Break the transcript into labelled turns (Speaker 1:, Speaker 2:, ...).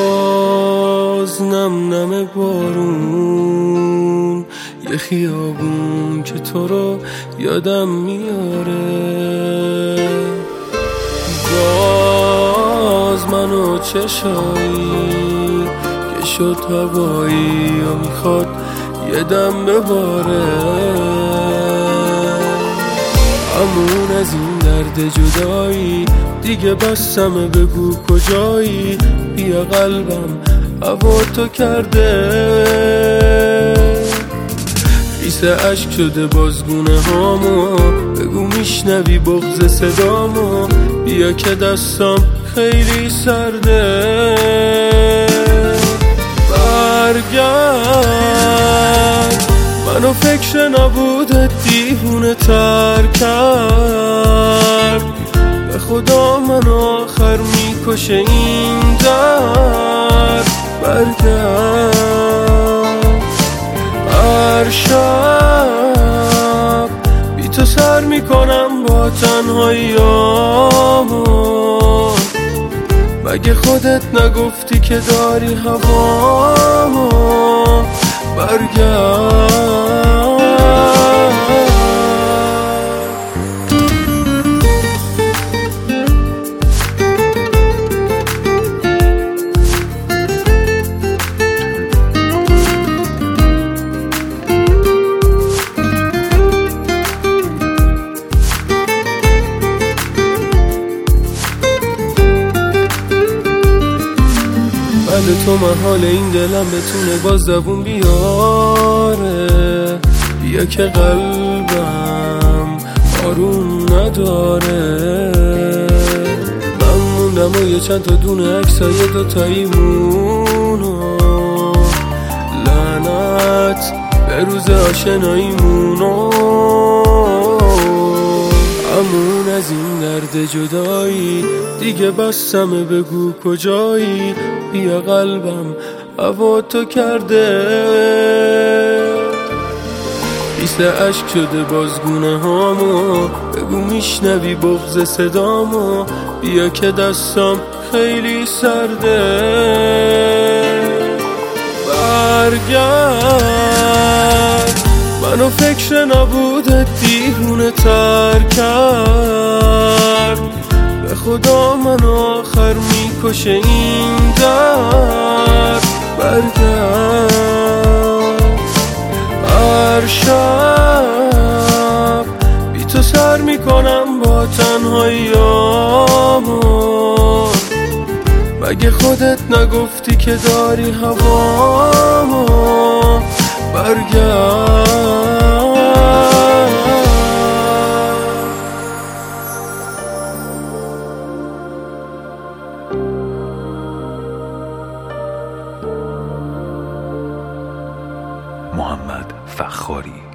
Speaker 1: باز نم نم بارون، یه خیابون که تو رو یادم میاره. باز منو چشایی که شد هوایی و میخواد یه دم بباره. همون از این درد جدایی دیگه بسمه، بگو کجایی، بیا قلبم هوا تو کرده. خیسه عشق شده بازگونه هامو، بگو میشنوی بغض صدامو، بیا که دستم خیلی سرده. برگرد منو فکر نبوده دیوونه تر کرد، به خدا منو آخر میکشه این درد. برگرد هر شب بی تو سر میکنم با تنهاییامو، مگه خودت نگفتی که داری هوامو. برگرد تو محال این دلم بتونه باز زبون بیاره. بیا که قلبم آروم نداره. من موندم و یه چند تا دونه عکسای دوتاییمونو، لعنت به روز آشناییمونو. همون از این درد جدایی دیگه بسمه، بگو کجایی، بیا قلبم هوا تو کرده. خیسه عشق شده بازگونه هامو، بگو میشنوی بغض صدامو، بیا که دستم خیلی سرده. برگرد منو فکر نبوده دیوونه تر کرد، به خدا منو آخر میکشه این درد. برگرد هر شب بی تو سر میکنم با تنهاییامو، مگه خودت نگفتی که داری هوامو. برگرد
Speaker 2: محمد فخاری.